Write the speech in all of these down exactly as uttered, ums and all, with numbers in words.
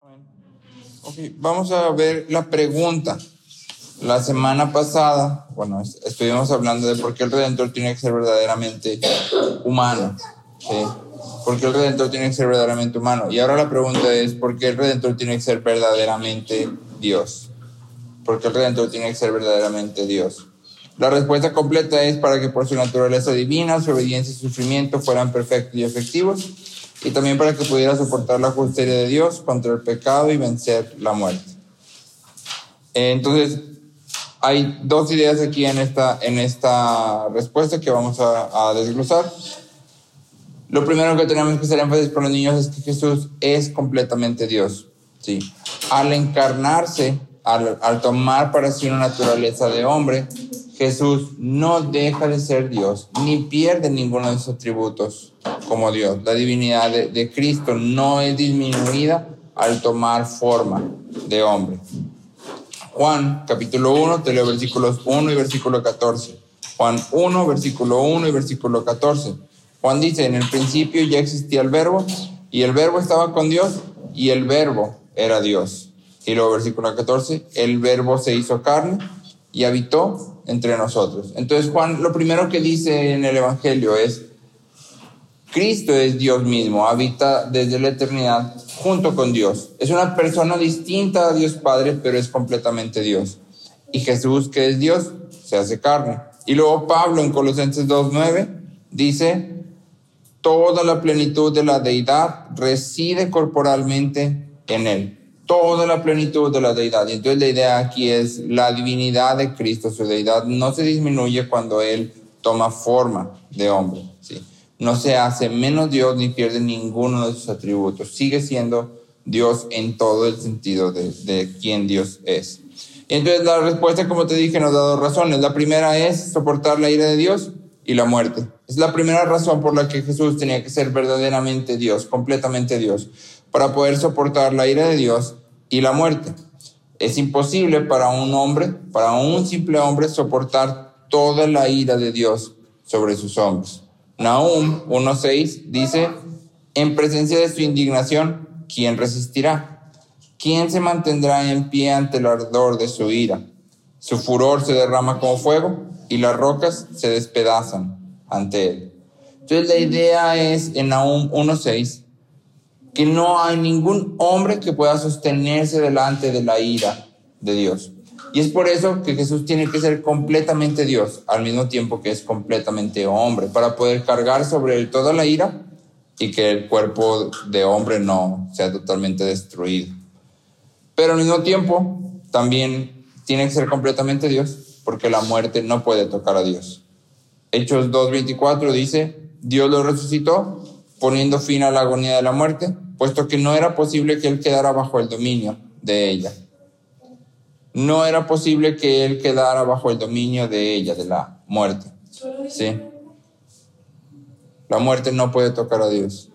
Ok, vamos a ver la pregunta. La semana pasada, bueno, estuvimos hablando de por qué el Redentor tiene que ser verdaderamente humano, ¿sí? ¿Por qué el Redentor tiene que ser verdaderamente humano? Y ahora la pregunta es, ¿por qué el Redentor tiene que ser verdaderamente Dios? ¿Por qué el Redentor tiene que ser verdaderamente Dios? La respuesta completa es para que por su naturaleza divina, su obediencia y sufrimiento fueran perfectos y efectivos, y también para que pudiera soportar la justicia de Dios contra el pecado y vencer la muerte. Entonces, hay dos ideas aquí en esta, en esta respuesta que vamos a, a desglosar. Lo primero que tenemos que hacer énfasis con los niños es que Jesús es completamente Dios, ¿sí? Al encarnarse, al, al tomar para sí una naturaleza de hombre, Jesús no deja de ser Dios, ni pierde ninguno de sus atributos como Dios. La divinidad de, de Cristo no es disminuida al tomar forma de hombre. Juan, capítulo uno, te leo versículos uno y versículo catorce. Juan uno, versículo uno y versículo catorce. Juan dice, en el principio ya existía el verbo, y el verbo estaba con Dios, y el verbo era Dios. Y luego versículo catorce, el verbo se hizo carne y habitó entre nosotros. Entonces Juan lo primero que dice en el Evangelio es, Cristo es Dios mismo, habita desde la eternidad junto con Dios. Es una persona distinta a Dios Padre, pero es completamente Dios. Y Jesús, que es Dios, se hace carne. Y luego Pablo en Colosenses dos nueve dice, toda la plenitud de la deidad reside corporalmente en él. Toda la plenitud de la deidad. Y entonces la idea aquí es la divinidad de Cristo, su deidad no se disminuye cuando él toma forma de hombre, ¿sí? No se hace menos Dios ni pierde ninguno de sus atributos. Sigue siendo Dios en todo el sentido de, de quién Dios es. Y entonces la respuesta, como te dije, nos da dos razones. La primera es soportar la ira de Dios y la muerte. Es la primera razón por la que Jesús tenía que ser verdaderamente Dios, completamente Dios, para poder soportar la ira de Dios y la muerte. Es imposible para un hombre, para un simple hombre, soportar toda la ira de Dios sobre sus hombros. Nahum uno seis dice, en presencia de su indignación, ¿quién resistirá? ¿Quién se mantendrá en pie ante el ardor de su ira? Su furor se derrama como fuego y las rocas se despedazan ante él. Entonces la idea es en Nahum uno seis que no hay ningún hombre que pueda sostenerse delante de la ira de Dios. Y es por eso que Jesús tiene que ser completamente Dios, al mismo tiempo que es completamente hombre, para poder cargar sobre él toda la ira y que el cuerpo de hombre no sea totalmente destruido. Pero al mismo tiempo, también tiene que ser completamente Dios, porque la muerte no puede tocar a Dios. Hechos dos veinticuatro dice, Dios lo resucitó, poniendo fin a la agonía de la muerte, puesto que no era posible que él quedara bajo el dominio de ella. No era posible que él quedara bajo el dominio de ella, de la muerte. Sí. La muerte no puede tocar a Dios.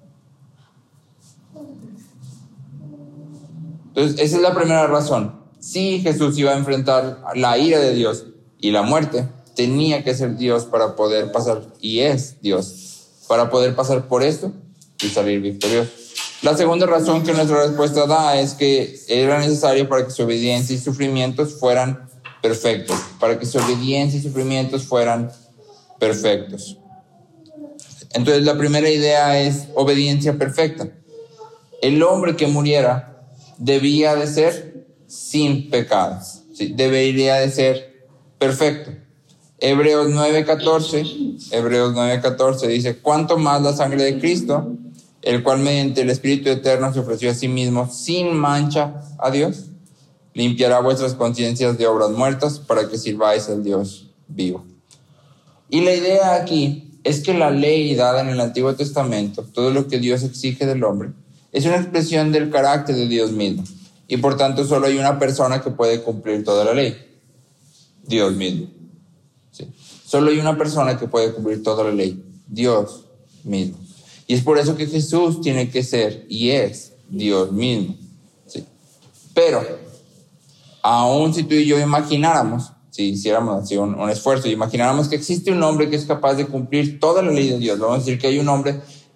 Entonces, esa es la primera razón. Si Jesús iba a enfrentar la ira de Dios y la muerte, tenía que ser Dios para poder pasar, y es Dios, para poder pasar por esto y salir victorioso. La segunda razón que nuestra respuesta da es que era necesario para que su obediencia y sufrimientos fueran perfectos, para que su obediencia y sufrimientos fueran perfectos. Entonces la primera idea es obediencia perfecta. El hombre que muriera debía de ser sin pecados, ¿sí? Debería de ser perfecto. Hebreos nueve catorce, Hebreos nueve catorce dice, ¿cuánto más la sangre de Cristo, el cual mediante el Espíritu Eterno se ofreció a sí mismo sin mancha a Dios, limpiará vuestras conciencias de obras muertas para que sirváis al Dios vivo? Y la idea aquí es que la ley dada en el Antiguo Testamento, todo lo que Dios exige del hombre, es una expresión del carácter de Dios mismo. Y por tanto solo hay una persona que puede cumplir toda la ley, Dios mismo. Sí. Solo hay una persona que puede cumplir toda la ley, Dios mismo. Y es por eso que Jesús tiene que ser y es Dios mismo. ¿Sí? Pero, aun si tú y yo imagináramos, si hiciéramos así un, un esfuerzo y imagináramos que existe un hombre que es capaz de cumplir toda la ley de Dios, vamos a decir que hay un hombre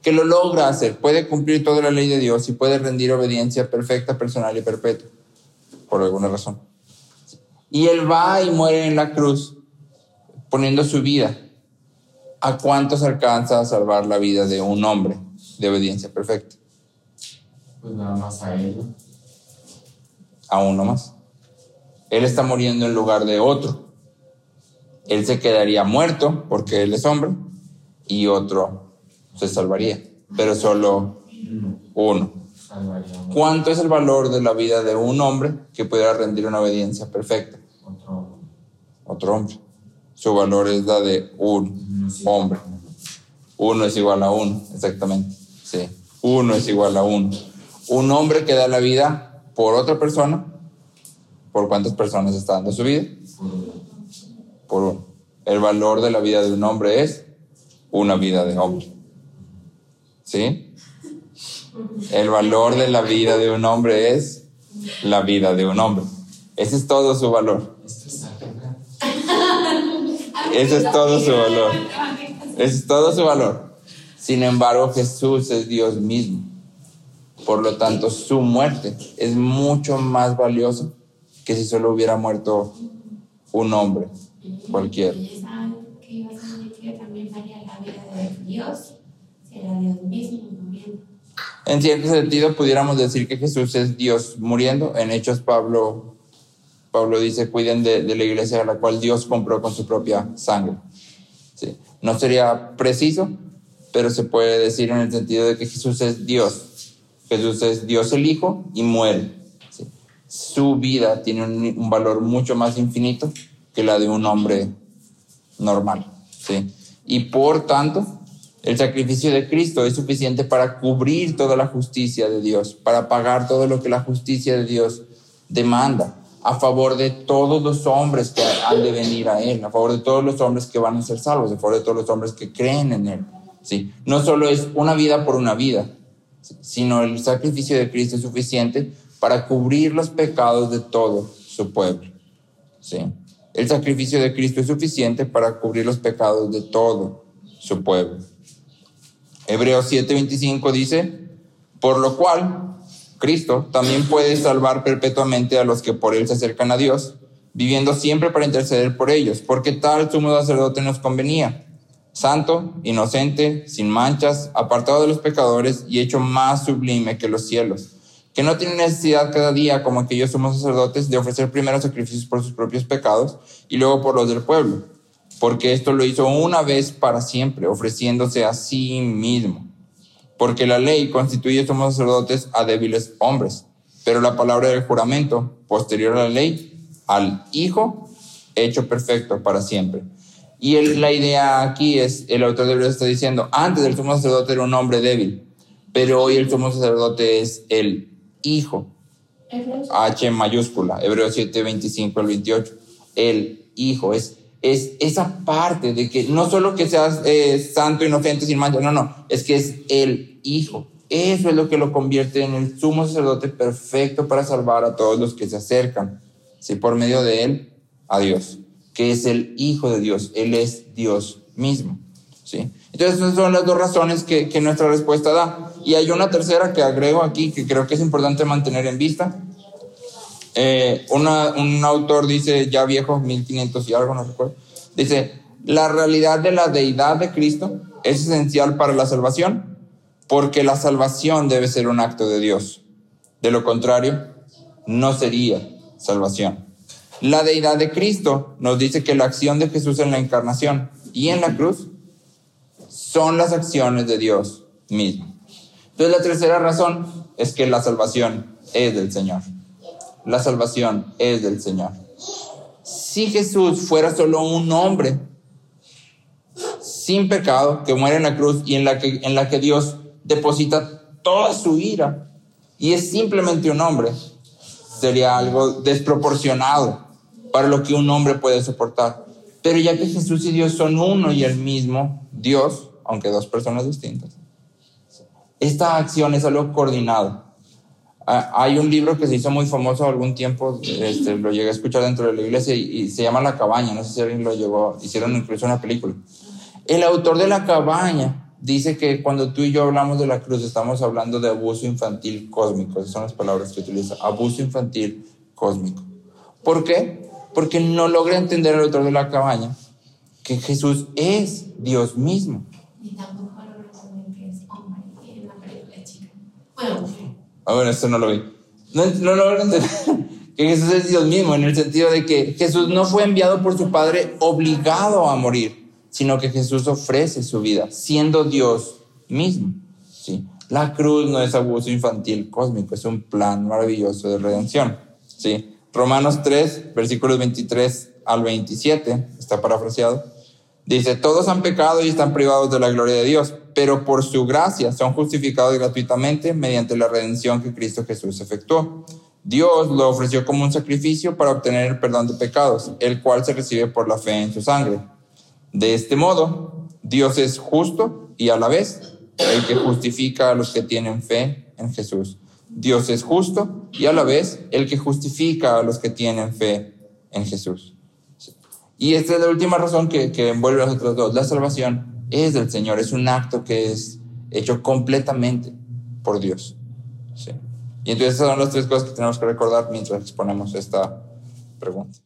que lo logra hacer, puede cumplir toda la ley de Dios y puede rendir obediencia perfecta, personal y perpetua, por alguna razón. Y Él va y muere en la cruz, poniendo su vida. ¿A cuántos alcanza a salvar la vida de un hombre de obediencia perfecta? Pues nada más a Él. A uno más. Él está muriendo en lugar de otro. Él se quedaría muerto porque Él es hombre y otro se salvaría, pero solo uno. ¿Cuánto es el valor de la vida de un hombre que pudiera rendir una obediencia perfecta? Otro, Otro hombre. Su valor es la de un hombre. Uno es igual a uno, exactamente. Sí. Uno es igual a uno. Un hombre que da la vida por otra persona. ¿Por cuántas personas está dando su vida? Por uno. El valor de la vida de un hombre es una vida de hombre. ¿Sí? El valor de la vida de un hombre es la vida de un hombre. Ese es todo su valor. Ese es todo su valor. Ese es todo su valor. Sin embargo, Jesús es Dios mismo. Por lo tanto, su muerte es mucho más valiosa que si solo hubiera muerto un hombre cualquiera. ¿Y es algo que iba a significar también varía la vida de Dios? Si era Dios mismo muriendo. En cierto sentido, pudiéramos decir que Jesús es Dios muriendo. En Hechos, Pablo, Pablo dice, cuiden de, de la iglesia a la cual Dios compró con su propia sangre. Sí. No sería preciso, pero se puede decir en el sentido de que Jesús es Dios. Jesús es Dios el Hijo y muere. Sí. Su vida tiene un, un valor mucho más infinito que la de un hombre normal. ¿Sí? Y por tanto, el sacrificio de Cristo es suficiente para cubrir toda la justicia de Dios, para pagar todo lo que la justicia de Dios demanda, a favor de todos los hombres que han de venir a Él, a favor de todos los hombres que van a ser salvos, a favor de todos los hombres que creen en Él. ¿Sí? No solo es una vida por una vida, sino el sacrificio de Cristo es suficiente para cubrir los pecados de todo su pueblo. ¿Sí? El sacrificio de Cristo es suficiente para cubrir los pecados de todo su pueblo. Hebreos siete veinticinco dice, por lo cual Cristo también puede salvar perpetuamente a los que por Él se acercan a Dios, viviendo siempre para interceder por ellos, porque tal sumo sacerdote nos convenía, santo, inocente, sin manchas, apartado de los pecadores y hecho más sublime que los cielos, que no tiene necesidad cada día, como aquellos sumos sacerdotes, de ofrecer primero sacrificios por sus propios pecados y luego por los del pueblo, porque esto lo hizo una vez para siempre, ofreciéndose a sí mismo. Porque la ley constituye sumos sacerdotes a débiles hombres, pero la palabra del juramento, posterior a la ley, al Hijo, hecho perfecto para siempre. Y el, la idea aquí es, el autor de Hebreos está diciendo, antes el sumo sacerdote era un hombre débil, pero hoy el sumo sacerdote es el Hijo. H mayúscula, Hebreos siete veinticinco al veintiocho. El Hijo es, es esa parte de que no solo que seas eh, santo, inocente, sin mancha, no, no, es que es el Hijo. Eso es lo que lo convierte en el sumo sacerdote perfecto para salvar a todos los que se acercan, ¿sí? Por medio de él, a Dios, que es el Hijo de Dios. Él es Dios mismo, ¿sí? Entonces esas son las dos razones que, que nuestra respuesta da. Y hay una tercera que agrego aquí que creo que es importante mantener en vista. Eh, una, un autor dice, ya viejo, mil quinientos y algo, no recuerdo, dice, la realidad de la deidad de Cristo es esencial para la salvación, porque la salvación debe ser un acto de Dios. De lo contrario, no sería salvación. La deidad de Cristo nos dice que la acción de Jesús en la encarnación y en la cruz son las acciones de Dios mismo. Entonces la tercera razón es que la salvación es del Señor. La salvación es del Señor. Si Jesús fuera solo un hombre sin pecado que muere en la cruz y en la que, en la que Dios deposita toda su ira y es simplemente un hombre, sería algo desproporcionado para lo que un hombre puede soportar. Pero ya que Jesús y Dios son uno y el mismo Dios, aunque dos personas distintas, esta acción es algo coordinado. Ah, hay un libro que se hizo muy famoso algún tiempo, este, lo llegué a escuchar dentro de la iglesia y, y se llama La Cabaña, no sé si alguien lo llegó, hicieron incluso una película. El autor de La Cabaña dice que cuando tú y yo hablamos de la cruz estamos hablando de abuso infantil cósmico. Esas son las palabras que utiliza, abuso infantil cósmico. ¿Por qué? Porque no logra entender el autor de la cabaña que Jesús es Dios mismo. Ni tampoco logra entender que es hombre, que es una película chica. Bueno, Ah, bueno, esto no lo vi. No, no logra entender que Jesús es Dios mismo, en el sentido de que Jesús no fue enviado por su Padre obligado a morir, sino que Jesús ofrece su vida, siendo Dios mismo. ¿Sí? La cruz no es abuso infantil cósmico, es un plan maravilloso de redención. ¿Sí? Romanos tres, versículos veintitrés al veintisiete, está parafraseado, dice: todos han pecado y están privados de la gloria de Dios, pero por su gracia son justificados gratuitamente mediante la redención que Cristo Jesús efectuó. Dios lo ofreció como un sacrificio para obtener el perdón de pecados, el cual se recibe por la fe en su sangre. De este modo, Dios es justo y a la vez el que justifica a los que tienen fe en Jesús. Dios es justo y a la vez el que justifica a los que tienen fe en Jesús. Y esta es la última razón que, que envuelve a las otras dos. La salvación es del Señor, es un acto que es hecho completamente por Dios. ¿Sí? Y entonces esas son las tres cosas que tenemos que recordar mientras exponemos esta pregunta.